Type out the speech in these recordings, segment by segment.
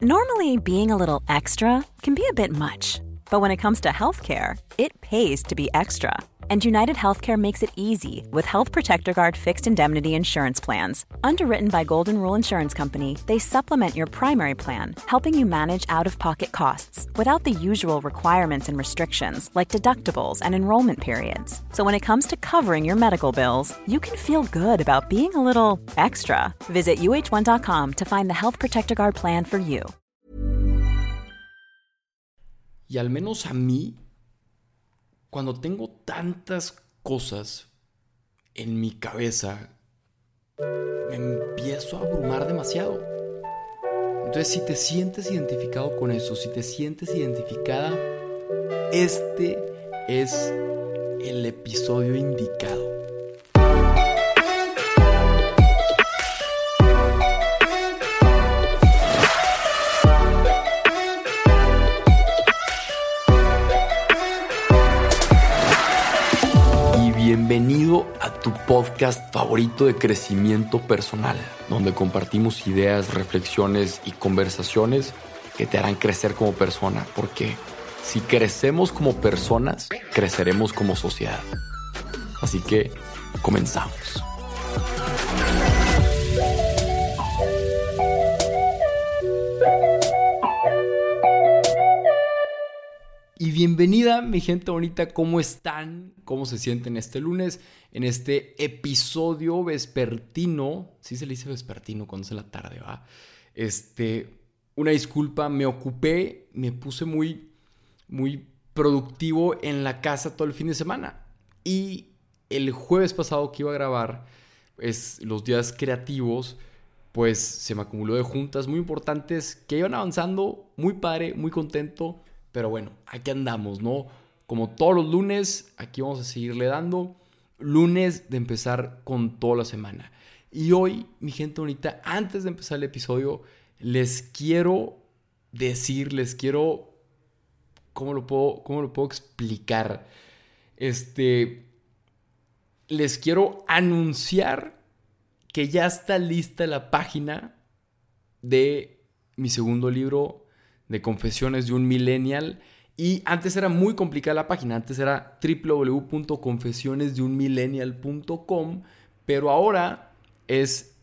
Normally, being a little extra can be a bit much, but when it comes to healthcare, it pays to be extra. And United Healthcare makes it easy with Health Protector Guard fixed indemnity insurance plans. Underwritten by Golden Rule Insurance Company, they supplement your primary plan, helping you manage out-of-pocket costs without the usual requirements and restrictions like deductibles and enrollment periods. So when it comes to covering your medical bills, you can feel good about being a little extra. Visit uh1.com to find the Health Protector Guard plan for you. Y al menos a mí, cuando tengo tantas cosas en mi cabeza, me empiezo a abrumar demasiado. Entonces, si te sientes identificado con eso, si te sientes identificada, este es el episodio indicado. Bienvenido a tu podcast favorito de crecimiento personal, donde compartimos ideas, reflexiones y conversaciones que te harán crecer como persona, porque si crecemos como personas, creceremos como sociedad. Así que comenzamos. Y bienvenida, mi gente bonita, ¿cómo están? ¿Cómo se sienten este lunes? En este episodio vespertino, sí se le dice vespertino cuando es en la tarde, ¿va? Una disculpa, me ocupé, me puse muy productivo en la casa todo el fin de semana. Y el jueves pasado que iba a grabar, los días creativos, pues se me acumuló de juntas muy importantes que iban avanzando, muy padre, muy contento. Pero bueno, aquí andamos, ¿no? Como todos los lunes, aquí vamos a seguirle dando. Lunes de empezar con toda la semana. Y hoy, mi gente bonita, antes de empezar el episodio, les quiero decir, ¿cómo lo puedo explicar? Les quiero anunciar que ya está lista la página de mi segundo libro, de Confesiones de un Millennial. Y antes era muy complicada la página. Antes era www.confesionesdeunmillennial.com, pero ahora es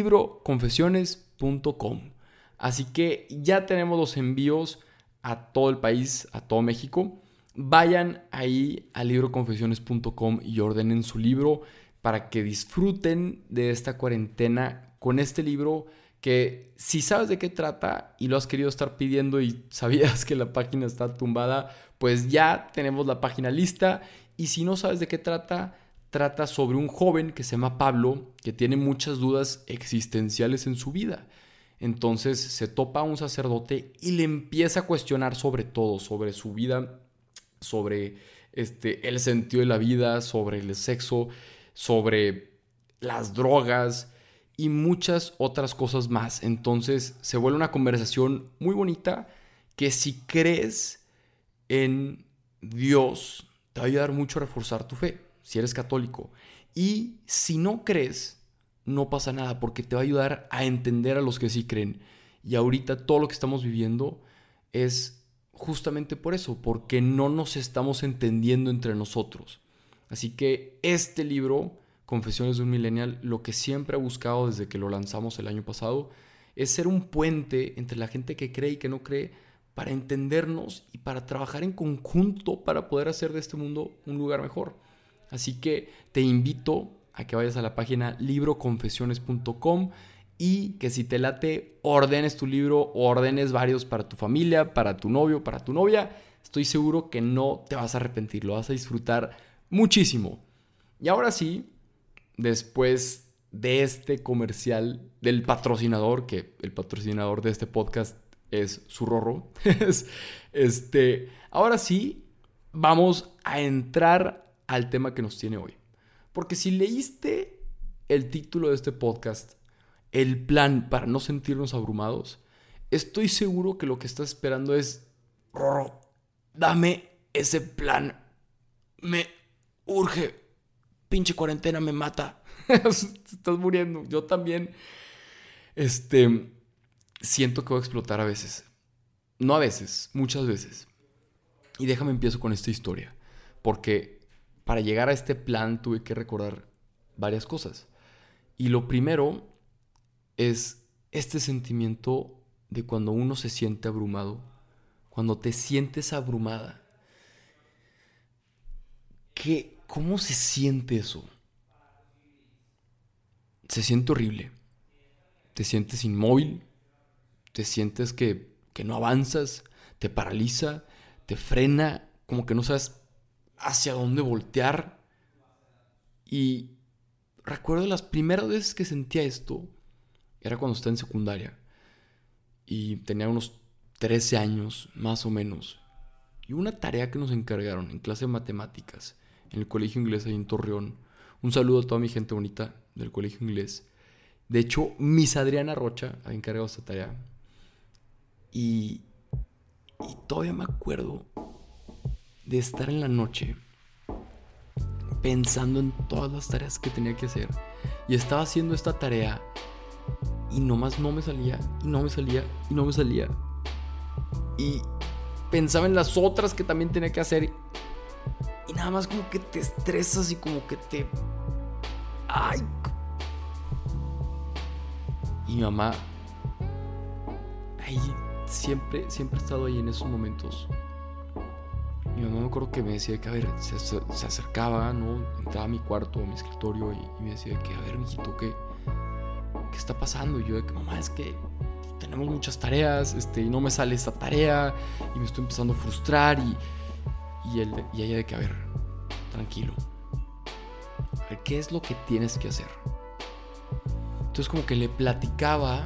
libroconfesiones.com. Así que ya tenemos los envíos a todo el país, a todo México. Vayan ahí a libroconfesiones.com y ordenen su libro para que disfruten de esta cuarentena con este libro, que si sabes de qué trata y lo has querido estar pidiendo y sabías que la página está tumbada, pues ya tenemos la página lista. Y si no sabes de qué trata sobre un joven que se llama Pablo, que tiene muchas dudas existenciales en su vida. Entonces se topa a un sacerdote y le empieza a cuestionar sobre todo, sobre su vida, sobre el sentido de la vida, sobre el sexo, sobre las drogas y muchas otras cosas más. Entonces se vuelve una conversación muy bonita que, si crees en Dios, te va a ayudar mucho a reforzar tu fe, si eres católico. Y si no crees, no pasa nada, porque te va a ayudar a entender a los que sí creen. Y ahorita todo lo que estamos viviendo es justamente por eso, porque no nos estamos entendiendo entre nosotros. Así que este libro, Confesiones de un Millennial, lo que siempre he buscado desde que lo lanzamos el año pasado es ser un puente entre la gente que cree y que no cree, para entendernos y para trabajar en conjunto para poder hacer de este mundo un lugar mejor. Así que te invito a que vayas a la página libroconfesiones.com y que, si te late, ordenes tu libro o ordenes varios para tu familia, para tu novio, para tu novia. Estoy seguro que no te vas a arrepentir, lo vas a disfrutar muchísimo. Y ahora sí, después de este comercial del patrocinador, que el patrocinador de este podcast es su Rorro, ahora sí vamos a entrar al tema que nos tiene hoy. Porque si leíste el título de este podcast, el plan para no sentirnos abrumados, estoy seguro que lo que estás esperando es: Rorro, dame ese plan, me urge, pinche cuarentena me mata. Estás muriendo, yo también. siento que voy a explotar a veces. No a veces, muchas veces. Y déjame empiezo con esta historia. Porque para llegar a este plan tuve que recordar varias cosas. Y lo primero es este sentimiento de cuando uno se siente abrumado. Cuando te sientes abrumada. ¿Cómo se siente eso? Se siente horrible. Te sientes inmóvil. Te sientes que no avanzas. Te paraliza. Te frena. Como que no sabes hacia dónde voltear. Y recuerdo las primeras veces que sentía esto. Era cuando estaba en secundaria. Y tenía unos 13 años, más o menos. Y una tarea que nos encargaron en clase de matemáticas, en el colegio inglés ahí en Torreón. Un saludo a toda mi gente bonita del colegio inglés. De hecho, Miss Adriana Rocha había encargado esta tarea. Y todavía me acuerdo de estar en la noche pensando en todas las tareas que tenía que hacer. Y estaba haciendo esta tarea y nomás no me salía, y no me salía, y no me salía. Y pensaba en las otras que también tenía que hacer. Y nada más como que te estresas y como que te... ¡Ay! Y mi mamá... Ahí siempre ha estado ahí en esos momentos. Mi mamá me acuerdo que me decía que, a ver, se acercaba, ¿no? Entraba a mi cuarto, a mi escritorio y me decía que, a ver, mijito, ¿qué está pasando? Y yo de que, mamá, es que tenemos muchas tareas, y no me sale esta tarea y me estoy empezando a frustrar y ella de que, a ver, tranquilo, a ver, ¿qué es lo que tienes que hacer? Entonces como que le platicaba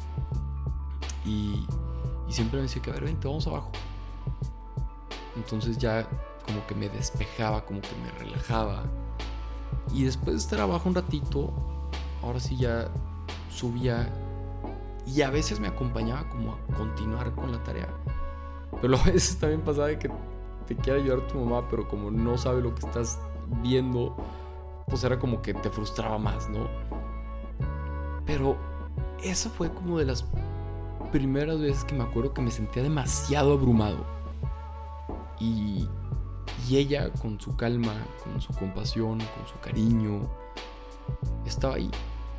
y siempre me decía que, a ver, vente, vamos abajo. Entonces ya como que me despejaba, como que me relajaba. Y después de estar abajo un ratito, ahora sí ya subía. Y a veces me acompañaba como a continuar con la tarea. Pero a veces también pasaba de que te quiere ayudar tu mamá, pero como no sabe lo que estás viendo, pues era como que te frustraba más, ¿no? Pero esa fue como de las primeras veces que me acuerdo que me sentía demasiado abrumado. Y ella, con su calma, con su compasión, con su cariño, estaba ahí.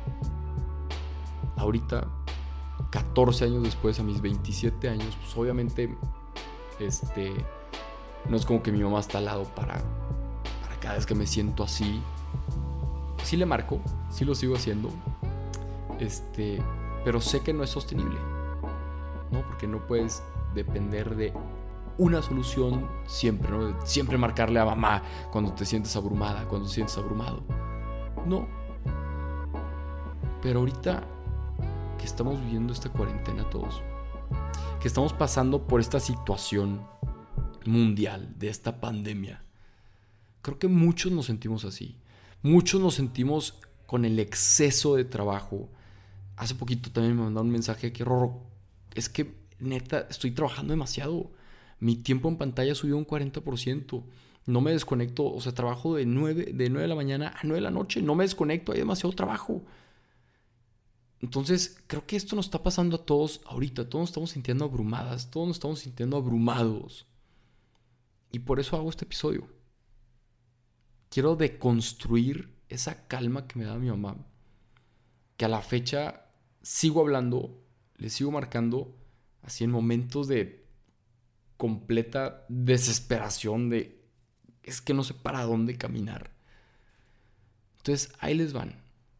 Ahorita, 14 años después, a mis 27 años, pues obviamente no es como que mi mamá está al lado para cada vez que me siento así. Sí le marco, sí lo sigo haciendo, pero sé que no es sostenible, ¿no? Porque no puedes depender de una solución siempre, ¿no? Siempre marcarle a mamá cuando te sientes abrumada, cuando te sientes abrumado. No. Pero ahorita que estamos viviendo esta cuarentena todos, que estamos pasando por esta situación mundial de esta pandemia, creo que muchos nos sentimos así. Muchos nos sentimos con el exceso de trabajo. Hace poquito también me mandaron un mensaje que, Rorro, es que neta estoy trabajando demasiado. Mi tiempo en pantalla subió un 40%. No me desconecto, o sea, trabajo de 9 de la mañana a 9 de la noche. No me desconecto, hay demasiado trabajo. Entonces, creo que esto nos está pasando a todos ahorita. Todos nos estamos sintiendo abrumadas, todos nos estamos sintiendo abrumados. Y por eso hago este episodio. Quiero deconstruir esa calma que me da mi mamá. Que a la fecha sigo hablando, le sigo marcando, así en momentos de completa desesperación de es que no sé para dónde caminar. Entonces ahí les van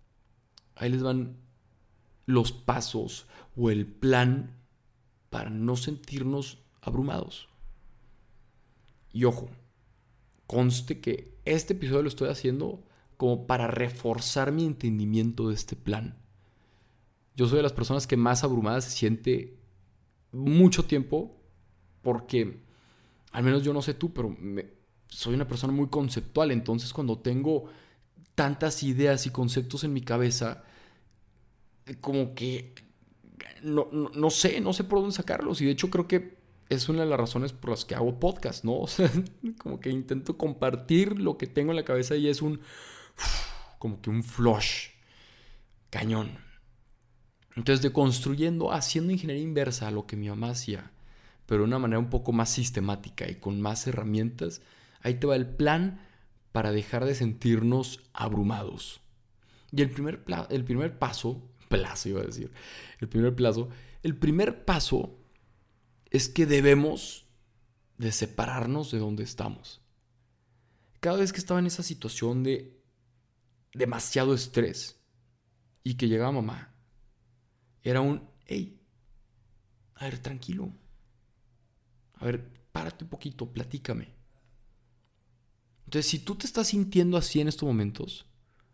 los pasos o el plan para no sentirnos abrumados. Y ojo, conste que este episodio lo estoy haciendo como para reforzar mi entendimiento de este plan. Yo soy de las personas que más abrumadas se siente mucho tiempo, porque al menos yo no sé tú, pero soy una persona muy conceptual. Entonces cuando tengo tantas ideas y conceptos en mi cabeza, como que no sé por dónde sacarlos. Y de hecho creo que es una de las razones por las que hago podcast, ¿no? O sea, como que intento compartir lo que tengo en la cabeza y es como que un flush cañón. Entonces, deconstruyendo, haciendo ingeniería inversa a lo que mi mamá hacía, pero de una manera un poco más sistemática y con más herramientas, ahí te va el plan para dejar de sentirnos abrumados. Y el primer paso, iba a decir, el primer paso es que debemos de separarnos de donde estamos. Cada vez que estaba en esa situación de demasiado estrés y que llegaba mamá, era hey, a ver, tranquilo. A ver, párate un poquito, platícame. Entonces, si tú te estás sintiendo así en estos momentos,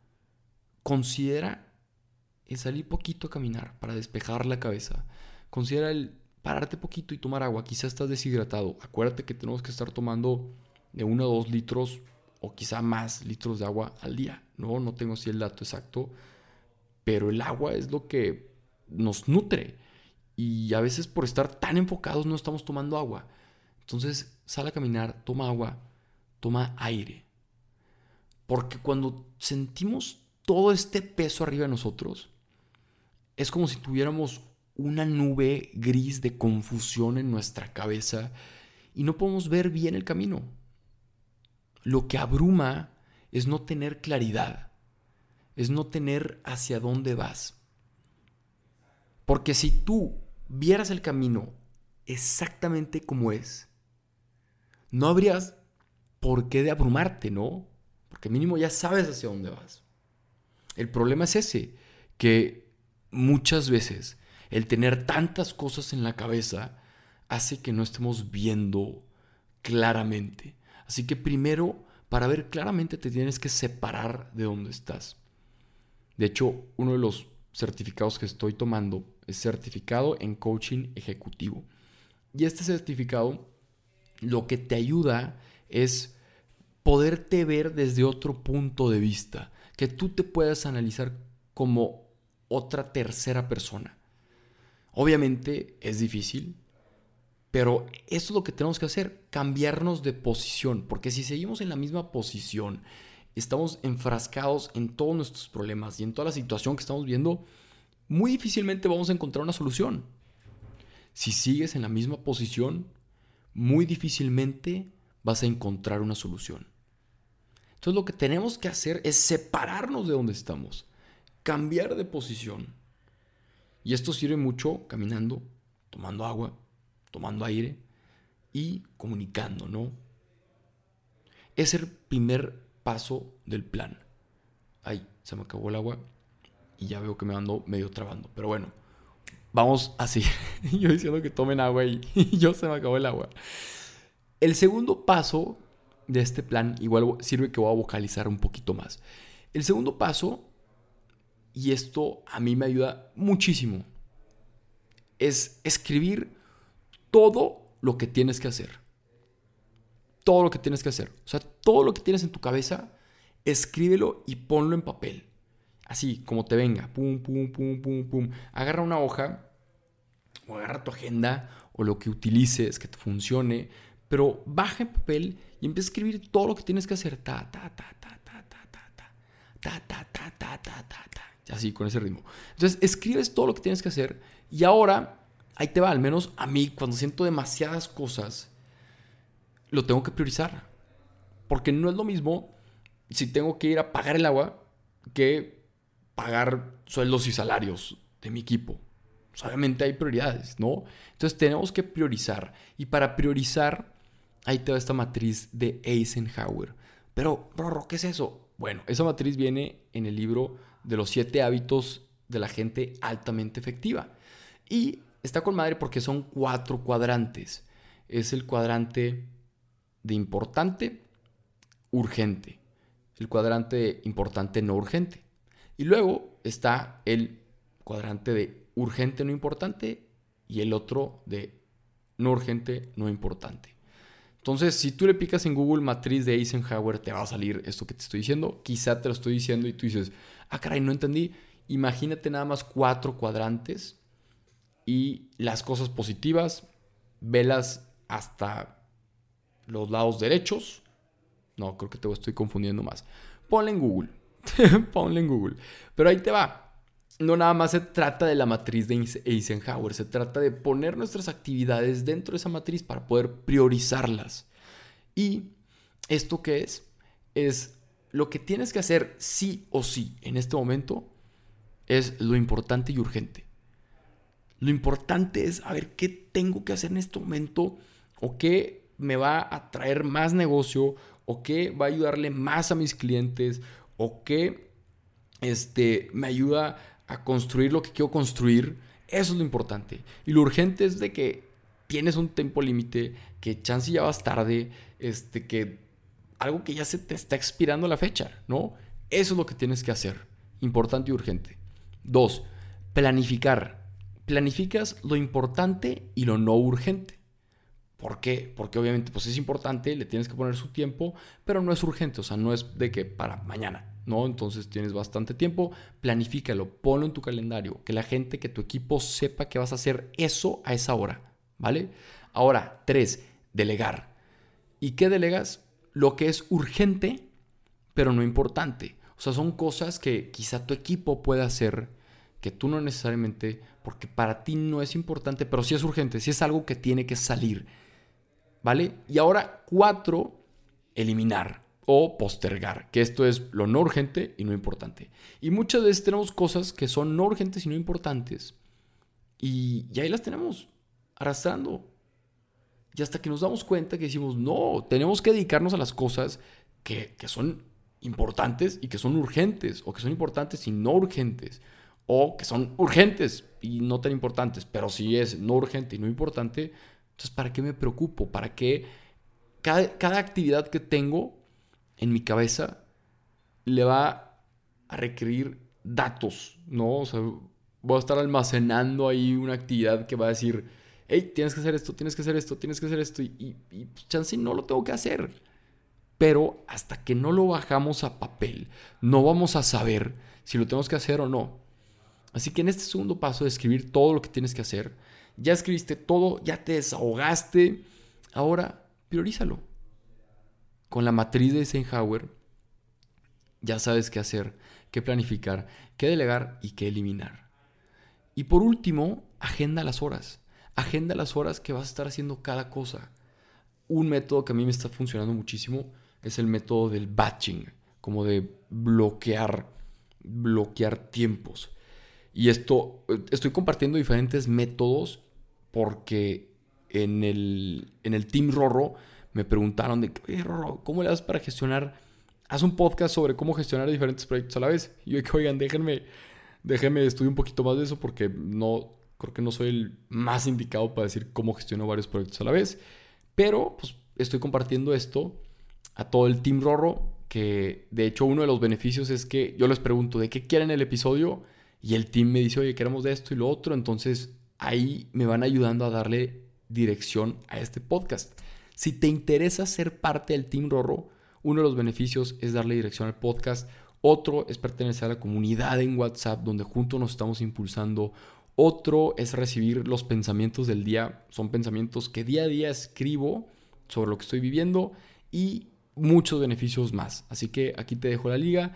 considera el salir poquito a caminar para despejar la cabeza. Considera el pararte poquito y tomar agua. Quizás estás deshidratado. Acuérdate que tenemos que estar tomando de 1 a 2 litros o quizá más litros de agua al día. No tengo así el dato exacto, pero el agua es lo que nos nutre. Y a veces por estar tan enfocados no estamos tomando agua. Entonces, sal a caminar, toma agua, toma aire. Porque cuando sentimos todo este peso arriba de nosotros, es como si tuviéramos una nube gris de confusión en nuestra cabeza y no podemos ver bien el camino. Lo que abruma es no tener claridad, es no tener hacia dónde vas. Porque si tú vieras el camino exactamente como es, no habrías por qué de abrumarte, ¿no? Porque mínimo ya sabes hacia dónde vas. El problema es ese, que muchas veces el tener tantas cosas en la cabeza hace que no estemos viendo claramente. Así que primero, para ver claramente, te tienes que separar de donde estás. De hecho, uno de los certificados que estoy tomando es certificado en coaching ejecutivo. Y este certificado lo que te ayuda es poderte ver desde otro punto de vista, que tú te puedas analizar como otra tercera persona. Obviamente es difícil, pero eso es lo que tenemos que hacer, cambiarnos de posición, porque si seguimos en la misma posición, estamos enfrascados en todos nuestros problemas y en toda la situación que estamos viendo, muy difícilmente vamos a encontrar una solución. Si sigues en la misma posición, muy difícilmente vas a encontrar una solución. Entonces lo que tenemos que hacer es separarnos de donde estamos, cambiar de posición. Y esto sirve mucho caminando, tomando agua, tomando aire y comunicando, ¿no? Es el primer paso del plan. Ay, se me acabó el agua y ya veo que me ando medio trabando. Pero bueno, vamos a seguir. Yo diciendo que tomen agua y yo se me acabó el agua. El segundo paso de este plan, igual sirve que voy a vocalizar un poquito más. El segundo paso, y esto a mí me ayuda muchísimo, es escribir todo lo que tienes que hacer. Todo lo que tienes que hacer. O sea, todo lo que tienes en tu cabeza, escríbelo y ponlo en papel. Así, como te venga. Pum, pum, pum, pum, pum. Agarra una hoja o agarra tu agenda o lo que utilices que te funcione, pero baja en papel y empieza a escribir todo lo que tienes que hacer. Ta, ta, ta, ta, ta, ta, ta, ta, ta, ta, ta, ta, ta, ta, ta. Así, con ese ritmo. Entonces, escribes todo lo que tienes que hacer y ahora, ahí te va, al menos a mí, cuando siento demasiadas cosas, lo tengo que priorizar. Porque no es lo mismo si tengo que ir a pagar el agua que pagar sueldos y salarios de mi equipo. Pues obviamente hay prioridades, ¿no? Entonces tenemos que priorizar. Y para priorizar, ahí te va esta matriz de Eisenhower. Pero, Rorro, ¿qué es eso? Bueno, esa matriz viene en el libro de los 7 hábitos de la gente altamente efectiva. Y está con madre porque son 4 cuadrantes. Es el cuadrante de importante, urgente. El cuadrante importante no urgente. Y luego está el cuadrante de urgente no importante y el otro de no urgente no importante. Entonces, si tú le picas en Google matriz de Eisenhower, te va a salir esto que te estoy diciendo. Quizá te lo estoy diciendo y tú dices, caray, no entendí. Imagínate nada más 4 cuadrantes y las cosas positivas, velas hasta los lados derechos. No, creo que te estoy confundiendo más. Ponle en Google. Ponle en Google. Pero ahí te va. no nada más se trata de la matriz de Eisenhower, se trata de poner nuestras actividades dentro de esa matriz para poder priorizarlas. ¿Y esto qué es? Es lo que tienes que hacer sí o sí en este momento es lo importante y urgente. Lo importante es a ver qué tengo que hacer en este momento o qué me va a traer más negocio o qué va a ayudarle más a mis clientes o qué me ayuda a construir lo que quiero construir. Eso es lo importante. Y lo urgente es de que tienes un tiempo límite, que chance ya vas tarde, que algo que ya se te está expirando la fecha, ¿no? Eso es lo que tienes que hacer. Importante y urgente. 2, planificar. Planificas lo importante y lo no urgente. ¿Por qué? Porque obviamente pues es importante, le tienes que poner su tiempo, pero no es urgente, o sea, no es de que para mañana, ¿no? Entonces tienes bastante tiempo, planifícalo, ponlo en tu calendario, que la gente, que tu equipo sepa que vas a hacer eso a esa hora, ¿vale? Ahora, 3, delegar. ¿Y qué delegas? Lo que es urgente, pero no importante. O sea, son cosas que quizá tu equipo pueda hacer, que tú no necesariamente, porque para ti no es importante, pero sí es urgente, sí es algo que tiene que salir, ¿vale? Y ahora 4, eliminar o postergar, que esto es lo no urgente y no importante. Y muchas veces tenemos cosas que son no urgentes y no importantes y ahí las tenemos arrastrando. Y hasta que nos damos cuenta que decimos, no, tenemos que dedicarnos a las cosas que son importantes y que son urgentes, o que son importantes y no urgentes, o que son urgentes y no tan importantes, pero si es no urgente y no importante, entonces ¿para qué me preocupo? ¿Para qué cada actividad que tengo en mi cabeza le va a requerir datos, ¿no? O sea, voy a estar almacenando ahí una actividad que va a decir, hey, tienes que hacer esto, tienes que hacer esto, tienes que hacer esto, y pues, chance no lo tengo que hacer. Pero hasta que no lo bajamos a papel, no vamos a saber si lo tenemos que hacer o no. Así que en este segundo paso de escribir todo lo que tienes que hacer, ya escribiste todo, ya te desahogaste, ahora priorízalo. Con la matriz de Eisenhower ya sabes qué hacer, qué planificar, qué delegar y qué eliminar. Y por último, agenda las horas. Agenda las horas que vas a estar haciendo cada cosa. Un método que a mí me está funcionando muchísimo es el método del batching, como de bloquear tiempos. Y esto, estoy compartiendo diferentes métodos porque en el Team Rorro me preguntaron de, oye, Rorro, ¿cómo le das para gestionar? Haz un podcast sobre cómo gestionar diferentes proyectos a la vez. Y yo dije, oigan, déjenme estudiar un poquito más de eso porque creo que no soy el más indicado para decir cómo gestiono varios proyectos a la vez. Pero pues estoy compartiendo esto a todo el Team Rorro, que de hecho uno de los beneficios es que yo les pregunto de qué quieren el episodio y el team me dice, oye, queremos de esto y lo otro. Entonces ahí me van ayudando a darle dirección a este podcast. Si te interesa ser parte del Team Rorro, uno de los beneficios es darle dirección al podcast. Otro es pertenecer a la comunidad en WhatsApp donde juntos nos estamos impulsando. Otro es recibir los pensamientos del día. Son pensamientos que día a día escribo sobre lo que estoy viviendo y muchos beneficios más. Así que aquí te dejo la liga,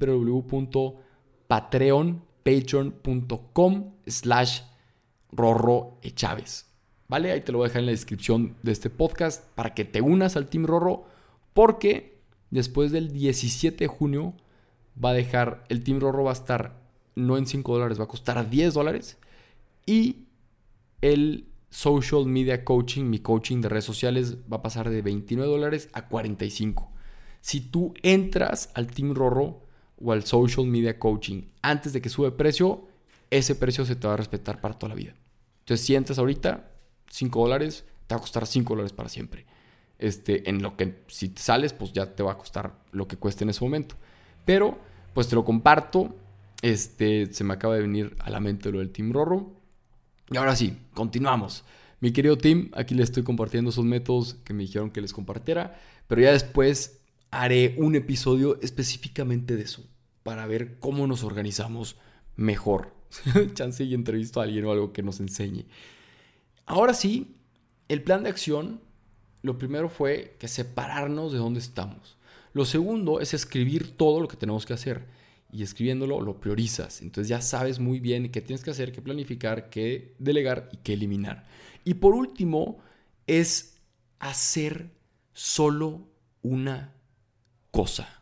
www.patreon.com/RorroEchávez. ¿Vale? Ahí te lo voy a dejar en la descripción de este podcast para que te unas al Team Rorro, porque después del 17 de junio va a dejar, el Team Rorro va a estar no en $5, va a costar $10 y el social media coaching, mi coaching de redes sociales, va a pasar de $29 a $45. Si tú entras al Team Rorro o al social media coaching antes de que sube precio, ese precio se te va a respetar para toda la vida. Entonces, si entras ahorita, $5, te va a costar $5 para siempre. En lo que si te sales, pues ya te va a costar lo que cueste en ese momento. Pero, pues te lo comparto. Se me acaba de venir a la mente lo del Team Rorro. Y ahora sí, continuamos. Mi querido team, aquí les estoy compartiendo esos métodos que me dijeron que les compartiera, pero ya después haré un episodio específicamente de eso, para ver cómo nos organizamos mejor. Chance y entrevisto a alguien o algo que nos enseñe. Ahora sí, el plan de acción, lo primero fue que separarnos de dónde estamos. Lo segundo es escribir todo lo que tenemos que hacer. y escribiéndolo lo priorizas. Entonces ya sabes muy bien qué tienes que hacer, qué planificar, qué delegar y qué eliminar. Y por último es hacer solo una cosa.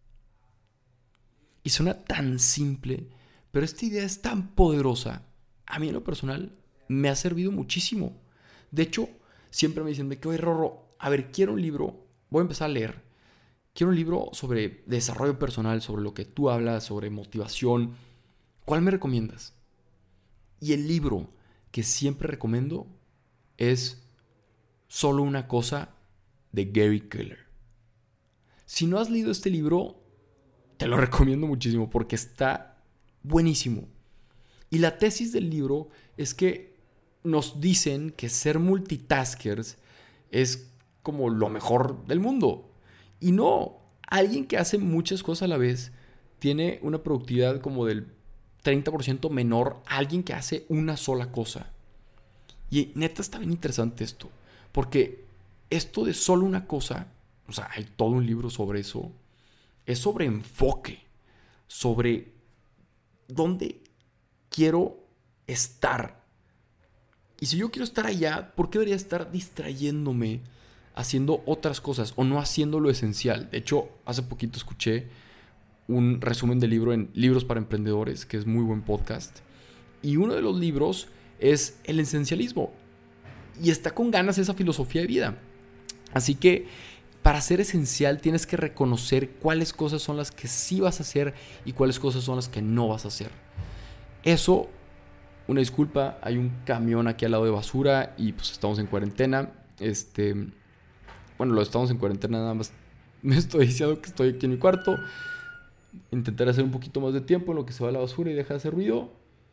Y suena tan simple, pero esta idea es tan poderosa. A mí en lo personal me ha servido muchísimo. De hecho, siempre me dicen de que, oye, Rorro, a ver, quiero un libro, voy a empezar a leer. Quiero un libro sobre desarrollo personal, sobre lo que tú hablas, sobre motivación. ¿Cuál me recomiendas? Y el libro que siempre recomiendo es Solo una cosa de Gary Keller. Si no has leído este libro, te lo recomiendo muchísimo porque está buenísimo. Y la tesis del libro es que nos dicen que ser multitaskers es como lo mejor del mundo. Y no, alguien que hace muchas cosas a la vez tiene una productividad como del 30% menor a alguien que hace una sola cosa. Y neta está bien interesante esto, porque esto de solo una cosa, o sea, hay todo un libro sobre eso, es sobre enfoque, sobre dónde quiero estar. Y si yo quiero estar allá, ¿por qué debería estar distrayéndome haciendo otras cosas o no haciendo lo esencial? De hecho, hace poquito escuché un resumen del libro en Libros para Emprendedores, que es muy buen podcast. Y uno de los libros es el esencialismo. Y está con ganas esa filosofía de vida. Así que para ser esencial tienes que reconocer cuáles cosas son las que sí vas a hacer y cuáles cosas son las que no vas a hacer. Eso, una disculpa, hay un camión aquí al lado de basura y pues estamos en cuarentena. Bueno, estamos en cuarentena, nada más me estoy diciendo que estoy aquí en mi cuarto. Intentaré hacer un poquito más de tiempo en lo que se va la basura y deja de hacer ruido.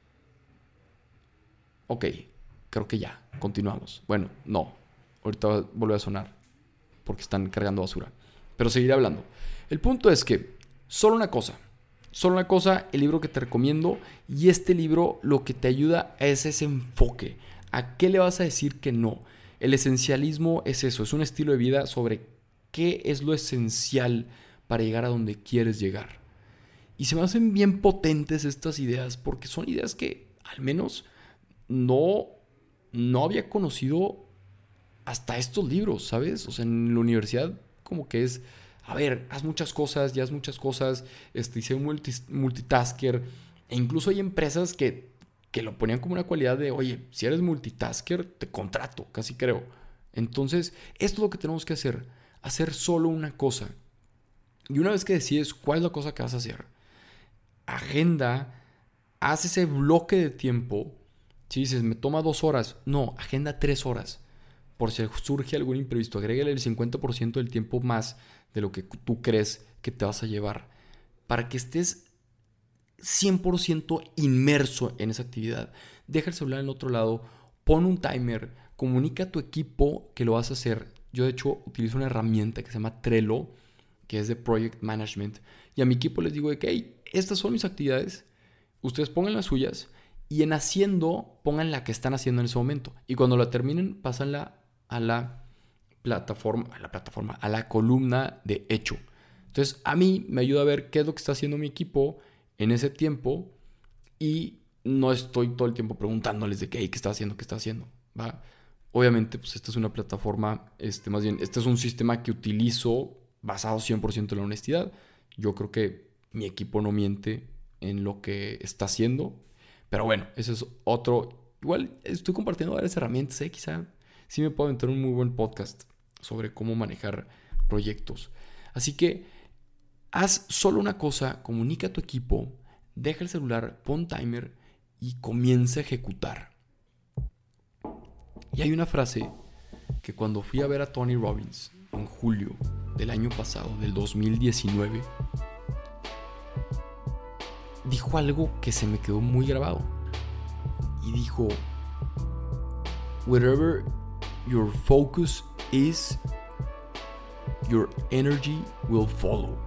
Ok, creo que ya, continuamos. Bueno, no, ahorita vuelve a sonar porque están cargando basura, pero seguiré hablando. El punto es que solo una cosa, el libro que te recomiendo, y este libro lo que te ayuda es ese enfoque. ¿A qué le vas a decir que no? El esencialismo es eso, es un estilo de vida sobre qué es lo esencial para llegar a donde quieres llegar. Y se me hacen bien potentes estas ideas porque son ideas que al menos no había conocido hasta estos libros, ¿sabes? O sea, en la universidad como que es, a ver, haz muchas cosas, y sé multitasker. E incluso hay empresas que lo ponían como una cualidad de, oye, si eres multitasker, te contrato, casi creo. Entonces, esto es lo que tenemos que hacer solo una cosa. Y una vez que decides cuál es la cosa que vas a hacer, agenda, haz ese bloque de tiempo. Si dices, me toma 2 horas, no, agenda 3 horas. Por si surge algún imprevisto, agrégale el 50% del tiempo más de lo que tú crees que te vas a llevar. Para que estés 100% inmerso en esa actividad. Deja el celular en el otro lado, pon un timer, comunica a tu equipo que lo vas a hacer. Yo de hecho utilizo una herramienta que se llama Trello, que es de Project Management. Y a mi equipo les digo de que, hey, estas son mis actividades, ustedes pongan las suyas y en haciendo pongan la que están haciendo en ese momento. Y cuando la terminen, pásanla a la columna de hecho. Entonces a mí me ayuda a ver qué es lo que está haciendo mi equipo en ese tiempo y no estoy todo el tiempo preguntándoles de qué está haciendo, ¿va? Obviamente, pues esta es una plataforma, más bien, este es un sistema que utilizo basado 100% en la honestidad. Yo creo que mi equipo no miente en lo que está haciendo. Pero bueno, ese es otro. Igual estoy compartiendo varias herramientas, quizá sí me puedo aventar un muy buen podcast sobre cómo manejar proyectos. Así que haz solo una cosa, comunica a tu equipo, deja el celular, pon timer y comienza a ejecutar. Y hay una frase que cuando fui a ver a Tony Robbins en julio del año pasado, del 2019, dijo algo que se me quedó muy grabado. Y dijo, wherever your focus is, your energy will follow.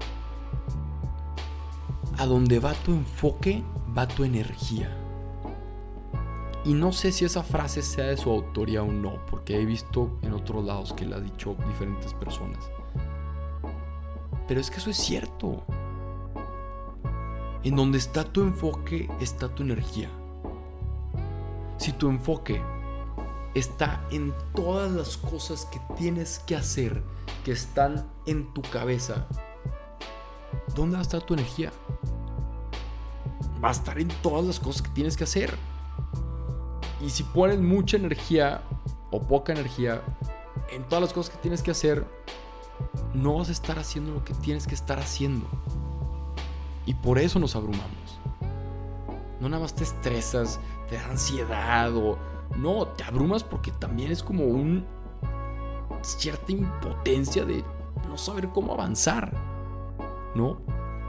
A donde va tu enfoque, va tu energía. Y no sé si esa frase sea de su autoría o no, porque he visto en otros lados que la han dicho diferentes personas. Pero es que eso es cierto. En donde está tu enfoque, está tu energía. Si tu enfoque está en todas las cosas que tienes que hacer, que están en tu cabeza, ¿dónde va a estar tu energía? Va a estar en todas las cosas que tienes que hacer. Y si pones mucha energía o poca energía en todas las cosas que tienes que hacer, no vas a estar haciendo lo que tienes que estar haciendo. Y por eso nos abrumamos. No nada más te estresas, te da ansiedad no, te abrumas porque también es como cierta impotencia de no saber cómo avanzar, ¿no?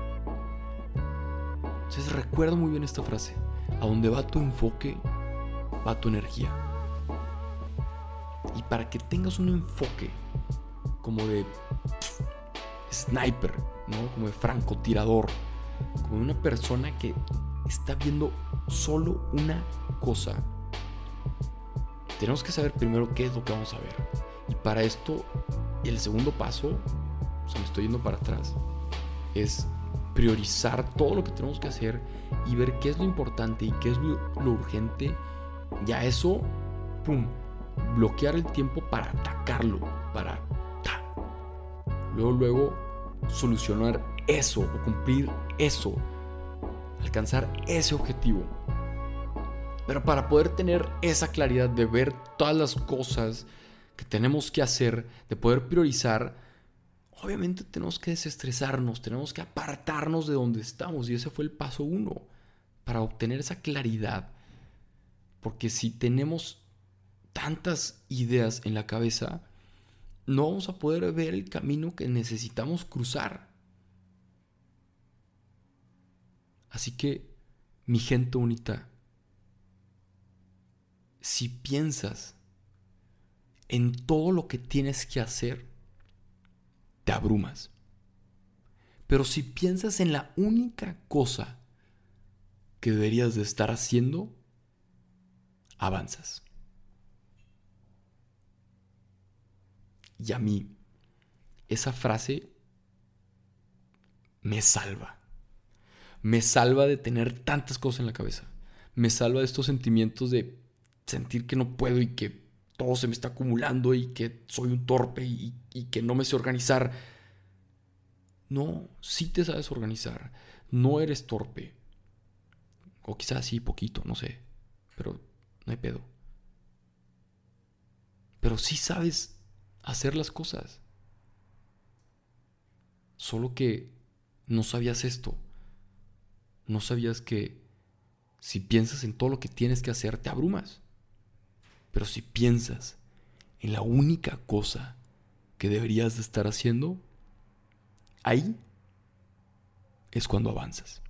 Entonces recuerda muy bien esta frase: a donde va tu enfoque, va tu energía. Y para que tengas un enfoque como de sniper, ¿no? Como de francotirador, como de una persona que está viendo solo una cosa, tenemos que saber primero qué es lo que vamos a ver. Y para esto, el segundo paso, o sea, me estoy yendo para atrás, es priorizar todo lo que tenemos que hacer y ver qué es lo importante y qué es lo urgente. Y a eso, ¡pum!, bloquear el tiempo para atacarlo, para luego solucionar eso o cumplir eso, alcanzar ese objetivo. Pero para poder tener esa claridad de ver todas las cosas que tenemos que hacer, de poder priorizar, obviamente tenemos que desestresarnos, tenemos que apartarnos de donde estamos. Y ese fue el paso 1 para obtener esa claridad. Porque si tenemos tantas ideas en la cabeza, no vamos a poder ver el camino que necesitamos cruzar. Así que, mi gente bonita, si piensas en todo lo que tienes que hacer, te abrumas. Pero si piensas en la única cosa que deberías de estar haciendo, avanzas. Y a mí, esa frase me salva. Me salva de tener tantas cosas en la cabeza. Me salva de estos sentimientos de sentir que no puedo y que todo se me está acumulando y que soy un torpe y que no me sé organizar. No, sí te sabes organizar. No eres torpe. O quizás sí, poquito, no sé. Pero no hay pedo. Pero sí sabes hacer las cosas. Solo que no sabías esto. No sabías que si piensas en todo lo que tienes que hacer, te abrumas. Pero si piensas en la única cosa que deberías de estar haciendo, ahí es cuando avanzas.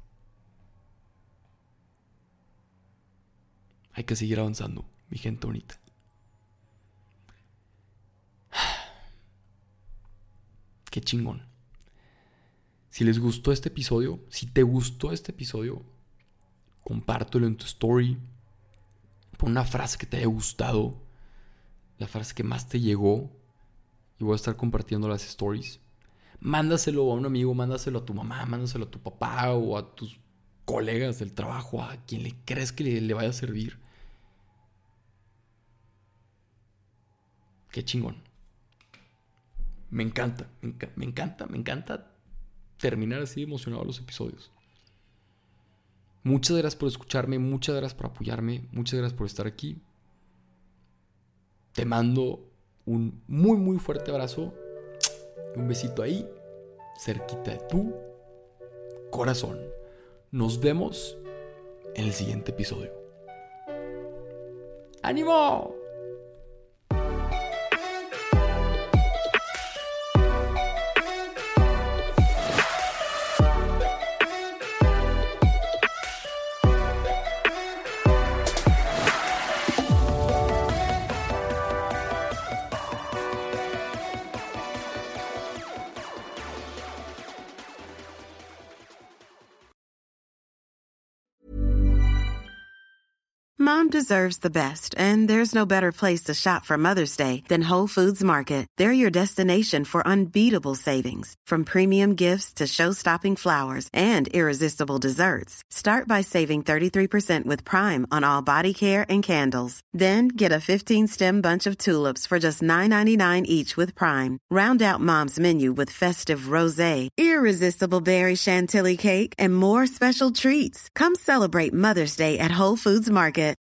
Hay que seguir avanzando, mi gente bonita. Qué chingón. Si les gustó este episodio, si te gustó este episodio, compártelo en tu story. Pon una frase que te haya gustado, la frase que más te llegó, y voy a estar compartiendo las stories. Mándaselo a un amigo, mándaselo a tu mamá, mándaselo a tu papá o a tus colegas del trabajo, a quien le crees que le vaya a servir. Qué chingón. Me encanta terminar así emocionado los episodios. Muchas gracias por escucharme, muchas gracias por apoyarme, muchas gracias por estar aquí. Te mando un muy muy fuerte abrazo, un besito ahí, cerquita de tu corazón. Nos vemos en el siguiente episodio. ¡Ánimo! Mom deserves the best, and there's no better place to shop for Mother's Day than Whole Foods Market. They're your destination for unbeatable savings, from premium gifts to show-stopping flowers and irresistible desserts. Start by saving 33% with Prime on all body care and candles. Then get a 15-stem bunch of tulips for just $9.99 each with Prime. Round out Mom's menu with festive rosé, irresistible berry chantilly cake, and more special treats. Come celebrate Mother's Day at Whole Foods Market.